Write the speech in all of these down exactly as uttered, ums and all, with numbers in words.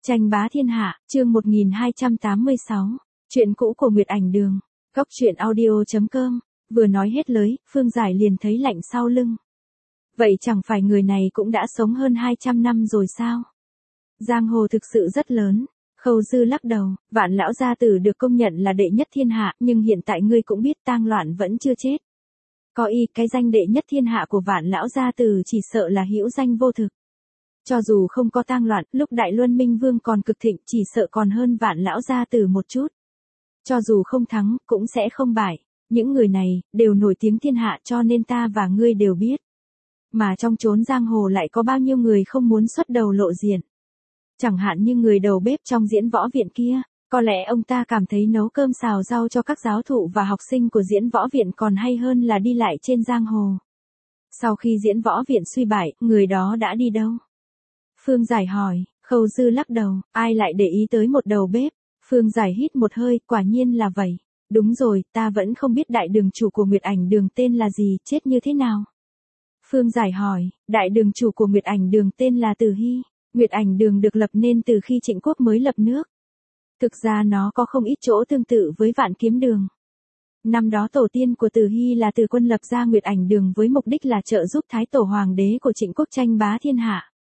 Tranh bá thiên hạ, chương một nghìn hai trăm tám mươi sáu. Chuyện cũ của Nguyệt Ảnh Đường. Góc truyện audio chấm com. Vừa nói hết lời, Phương Giải liền thấy lạnh sau lưng. Vậy chẳng phải người này cũng đã sống hơn hai trăm năm rồi sao? Giang hồ thực sự rất lớn. Khâu Dư lắc đầu, Vạn lão gia tử được công nhận là đệ nhất thiên hạ, nhưng hiện tại ngươi cũng biết tang loạn vẫn chưa chết. Có y, cái danh đệ nhất thiên hạ của Vạn lão gia tử chỉ sợ là hữu danh vô thực. Cho dù không có tang loạn, lúc Đại Luân Minh Vương còn cực thịnh, chỉ sợ còn hơn Vạn lão gia tử một chút. Cho dù không thắng, cũng sẽ không bại. Những người này, đều nổi tiếng thiên hạ cho nên ta và ngươi đều biết. Mà trong chốn giang hồ lại có bao nhiêu người không muốn xuất đầu lộ diện. Chẳng hạn như người đầu bếp trong diễn võ viện kia, có lẽ ông ta cảm thấy nấu cơm xào rau cho các giáo thụ và học sinh của diễn võ viện còn hay hơn là đi lại trên giang hồ. Sau khi diễn võ viện suy bại, người đó đã đi đâu? Phương Giải hỏi. Khâu Dư lắc đầu, ai lại để ý tới một đầu bếp? Phương Giải hít một hơi, quả nhiên là vậy. Đúng rồi, ta vẫn không biết đại đường chủ của Nguyệt Ảnh Đường tên là gì, chết như thế nào? Phương Giải hỏi, đại đường chủ của Nguyệt Ảnh Đường tên là Từ Hy. Nguyệt Ảnh Đường được lập nên từ khi Trịnh Quốc mới lập nước. Thực ra nó có không ít chỗ tương tự với Vạn Kiếm Đường. Năm đó tổ tiên của Từ Hy là Từ Quân lập ra Nguyệt Ảnh Đường với mục đích là trợ giúp Thái Tổ Hoàng đế của Trịnh Quốc tranh bá thiên hạ.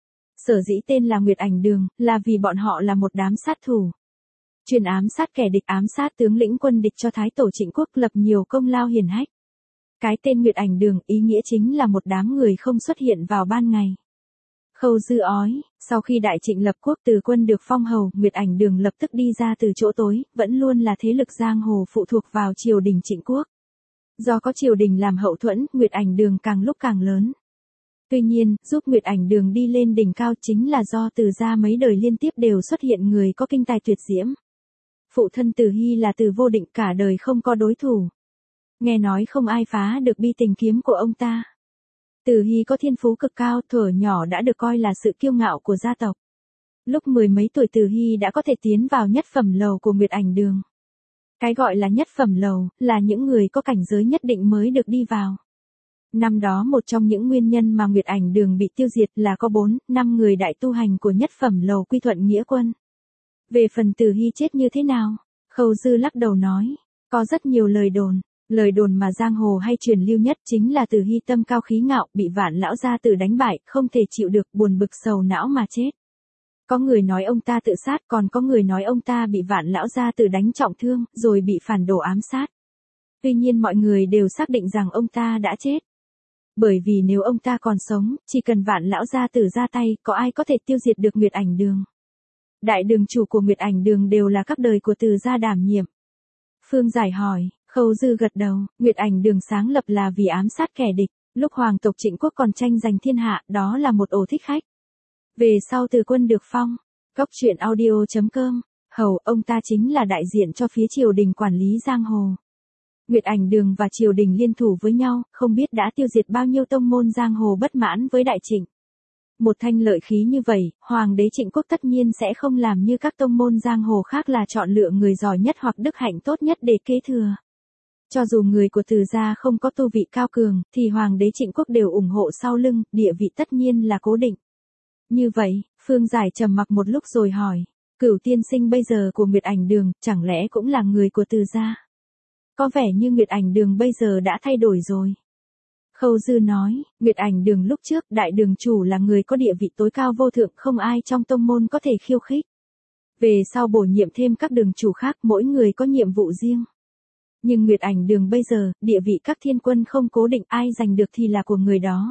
Sở dĩ tên là Nguyệt Ảnh Đường, là vì bọn họ là một đám sát thủ. Chuyên ám sát kẻ địch, ám sát tướng lĩnh quân địch cho Thái Tổ Trịnh Quốc, lập nhiều công lao hiển hách. Cái tên Nguyệt Ảnh Đường ý nghĩa chính là một đám người không xuất hiện vào ban ngày. Khâu Dư ói, sau khi Đại Trịnh lập quốc, Từ Quân được phong hầu, Nguyệt Ảnh Đường lập tức đi ra từ chỗ tối, vẫn luôn là thế lực giang hồ phụ thuộc vào triều đình Trịnh Quốc. Do có triều đình làm hậu thuẫn, Nguyệt Ảnh Đường càng lúc càng lớn. Tuy nhiên, giúp Nguyệt Ảnh Đường đi lên đỉnh cao chính là do Từ gia mấy đời liên tiếp đều xuất hiện người có kinh tài tuyệt diễm. Phụ thân Từ Hy là Từ Vô Định, cả đời không có đối thủ. Nghe nói không ai phá được bi tình kiếm của ông ta. Từ Hy có thiên phú cực cao, thuở nhỏ đã được coi là sự kiêu ngạo của gia tộc. Lúc mười mấy tuổi Từ Hy đã có thể tiến vào nhất phẩm lầu của Nguyệt Ảnh Đường. Cái gọi là nhất phẩm lầu, là những người có cảnh giới nhất định mới được đi vào. Năm đó một trong những nguyên nhân mà Nguyệt Ảnh Đường bị tiêu diệt là có bốn, năm người đại tu hành của nhất phẩm lầu quy thuận nghĩa quân. Về phần Từ Hy chết như thế nào? Khâu Dư lắc đầu nói, có rất nhiều lời đồn. Lời đồn mà giang hồ hay truyền lưu nhất chính là Từ Hy tâm cao khí ngạo, bị Vạn lão gia tử đánh bại, không thể chịu được, buồn bực sầu não mà chết. Có người nói ông ta tự sát, còn có người nói ông ta bị Vạn lão gia tử đánh trọng thương, rồi bị phản đồ ám sát. Tuy nhiên mọi người đều xác định rằng ông ta đã chết. Bởi vì nếu ông ta còn sống, chỉ cần Vạn lão gia tử ra tay, có ai có thể tiêu diệt được Nguyệt Ảnh Đường. Đại đường chủ của Nguyệt Ảnh Đường đều là các đời của Từ gia đảm nhiệm. Phương Giải hỏi. Khâu Dư gật đầu, Nguyệt Ảnh Đường sáng lập là vì ám sát kẻ địch, lúc hoàng tộc Trịnh Quốc còn tranh giành thiên hạ, đó là một ổ thích khách. Về sau Từ Quân được phong. Góc truyện audio chấm com. Hầu, ông ta chính là đại diện cho phía triều đình quản lý giang hồ. Nguyệt Ảnh Đường và triều đình liên thủ với nhau, không biết đã tiêu diệt bao nhiêu tông môn giang hồ bất mãn với Đại Trịnh. Một thanh lợi khí như vậy, hoàng đế Trịnh Quốc tất nhiên sẽ không làm như các tông môn giang hồ khác là chọn lựa người giỏi nhất hoặc đức hạnh tốt nhất để kế thừa. Cho dù người của Từ gia không có tu vị cao cường, thì Hoàng đế Trịnh Quốc đều ủng hộ sau lưng, địa vị tất nhiên là cố định. Như vậy, Phương Giải trầm mặc một lúc rồi hỏi, Cửu tiên sinh bây giờ của Nguyệt Ảnh Đường, chẳng lẽ cũng là người của Từ gia? Có vẻ như Nguyệt Ảnh Đường bây giờ đã thay đổi rồi. Khâu Dư nói, Nguyệt Ảnh Đường lúc trước, đại đường chủ là người có địa vị tối cao vô thượng, không ai trong tông môn có thể khiêu khích. Về sau bổ nhiệm thêm các đường chủ khác, mỗi người có nhiệm vụ riêng. Nhưng Nguyệt Ảnh Đường bây giờ, địa vị các thiên quân không cố định, ai giành được thì là của người đó.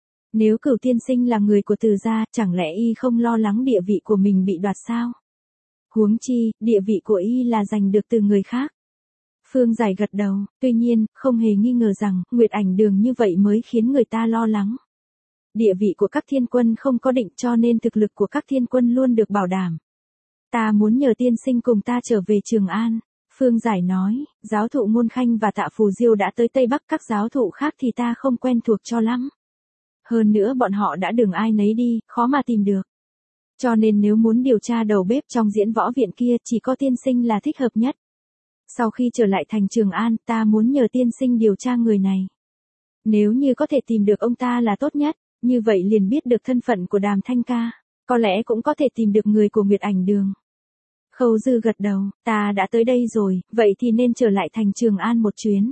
Nếu Cửu tiên sinh là người của Từ gia, chẳng lẽ y không lo lắng địa vị của mình bị đoạt sao? Huống chi, địa vị của y là giành được từ người khác. Phương Giải gật đầu, tuy nhiên, không hề nghi ngờ rằng, Nguyệt Ảnh Đường như vậy mới khiến người ta lo lắng. Địa vị của các thiên quân không có định, cho nên thực lực của các thiên quân luôn được bảo đảm. Ta muốn nhờ tiên sinh cùng ta trở về Trường An. Phương Giải nói, giáo thụ Môn Khanh và Tạ Phù Diêu đã tới Tây Bắc, các giáo thụ khác thì ta không quen thuộc cho lắm. Hơn nữa bọn họ đã đường ai nấy đi, khó mà tìm được. Cho nên nếu muốn điều tra đầu bếp trong diễn võ viện kia, chỉ có tiên sinh là thích hợp nhất. Sau khi trở lại thành Trường An, ta muốn nhờ tiên sinh điều tra người này. Nếu như có thể tìm được ông ta là tốt nhất, như vậy liền biết được thân phận của Đàm Thanh Ca. Có lẽ cũng có thể tìm được người của Nguyệt Ảnh Đường. Khâu Dư gật đầu, ta đã tới đây rồi, vậy thì nên trở lại thành Trường An một chuyến.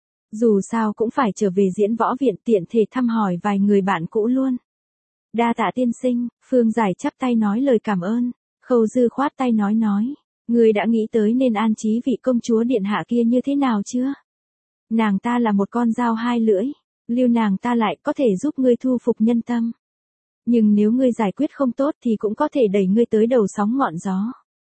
Dù sao cũng phải trở về diễn võ viện tiện thể thăm hỏi vài người bạn cũ luôn. Đa tạ tiên sinh, Phương Giải chắp tay nói lời cảm ơn. Khâu Dư khoát tay nói nói, ngươi đã nghĩ tới nên an trí vị công chúa điện hạ kia như thế nào chưa? Nàng ta là một con dao hai lưỡi, lưu nàng ta lại có thể giúp ngươi thu phục nhân tâm. Nhưng nếu ngươi giải quyết không tốt thì cũng có thể đẩy ngươi tới đầu sóng ngọn gió.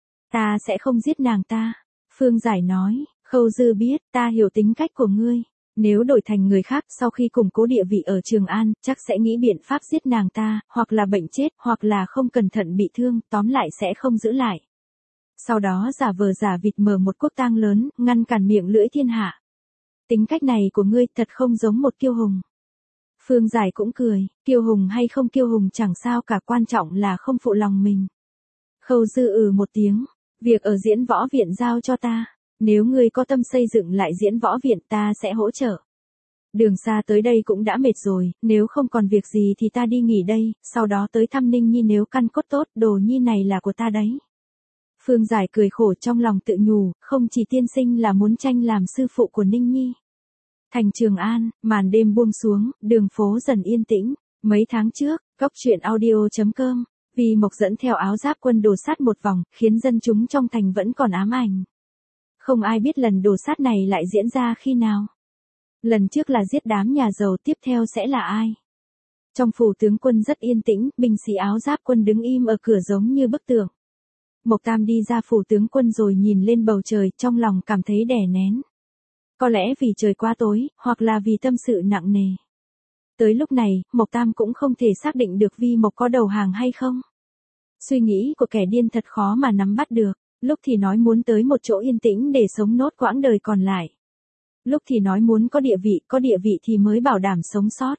Ta sẽ không giết nàng ta. Phương Giải nói, Khâu Dư biết, ta hiểu tính cách của ngươi. Nếu đổi thành người khác sau khi củng cố địa vị ở Trường An, chắc sẽ nghĩ biện pháp giết nàng ta, hoặc là bệnh chết, hoặc là không cẩn thận bị thương, tóm lại sẽ không giữ lại. Sau đó giả vờ giả vịt mở một quốc tang lớn, ngăn cản miệng lưỡi thiên hạ. Tính cách này của ngươi thật không giống một kiêu hùng. Phương Giải cũng cười, kiêu hùng hay không kiêu hùng chẳng sao cả, quan trọng là không phụ lòng mình. Khâu Dư ừ một tiếng, việc ở diễn võ viện giao cho ta. Nếu ngươi có tâm xây dựng lại diễn võ viện ta sẽ hỗ trợ. Đường xa tới đây cũng đã mệt rồi, nếu không còn việc gì thì ta đi nghỉ đây, sau đó tới thăm Ninh Nhi nếu căn cốt tốt, đồ nhi này là của ta đấy. Phương Giải cười khổ trong lòng tự nhủ, không chỉ tiên sinh là muốn tranh làm sư phụ của Ninh Nhi. Thành Trường An, màn đêm buông xuống, đường phố dần yên tĩnh. Mấy tháng trước, góc truyện audio chấm com, Vi Mộc dẫn theo áo giáp quân đồ sát một vòng, khiến dân chúng trong thành vẫn còn ám ảnh. Không ai biết lần đồ sát này lại diễn ra khi nào. Lần trước là giết đám nhà giàu, tiếp theo sẽ là ai? Trong phủ tướng quân rất yên tĩnh, binh sĩ áo giáp quân đứng im ở cửa giống như bức tượng. Mộc Tam đi ra phủ tướng quân rồi nhìn lên bầu trời, trong lòng cảm thấy đè nén. Có lẽ vì trời quá tối, hoặc là vì tâm sự nặng nề. Tới lúc này, Mộc Tam cũng không thể xác định được Vi Mộc có đầu hàng hay không. Suy nghĩ của kẻ điên thật khó mà nắm bắt được. Lúc thì nói muốn tới một chỗ yên tĩnh để sống nốt quãng đời còn lại. Lúc thì nói muốn có địa vị, có địa vị thì mới bảo đảm sống sót.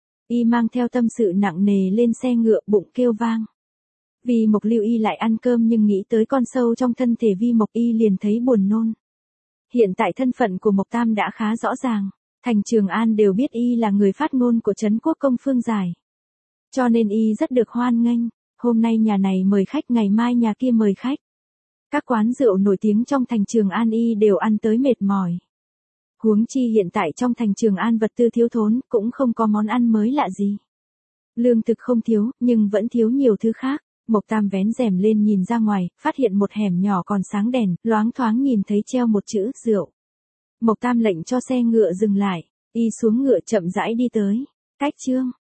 Y mang theo tâm sự nặng nề lên xe ngựa, bụng kêu vang. Vi Mộc lưu Y lại ăn cơm nhưng nghĩ tới con sâu trong thân thể Vi Mộc, Y liền thấy buồn nôn. Hiện tại thân phận của Mộc Tam đã khá rõ ràng. Thành Trường An đều biết Y là người phát ngôn của Trấn Quốc công Phương Giải. Cho nên Y rất được hoan nghênh. Hôm nay nhà này mời khách, ngày mai nhà kia mời khách. Các quán rượu nổi tiếng trong thành Trường An Y đều ăn tới mệt mỏi. Huống chi hiện tại trong thành Trường An vật tư thiếu thốn, cũng không có món ăn mới lạ gì. Lương thực không thiếu, nhưng vẫn thiếu nhiều thứ khác. Mộc Tam vén rèm lên nhìn ra ngoài, phát hiện một hẻm nhỏ còn sáng đèn, loáng thoáng nhìn thấy treo một chữ rượu. Mộc Tam lệnh cho xe ngựa dừng lại, Y xuống ngựa chậm rãi đi tới. Cách Trương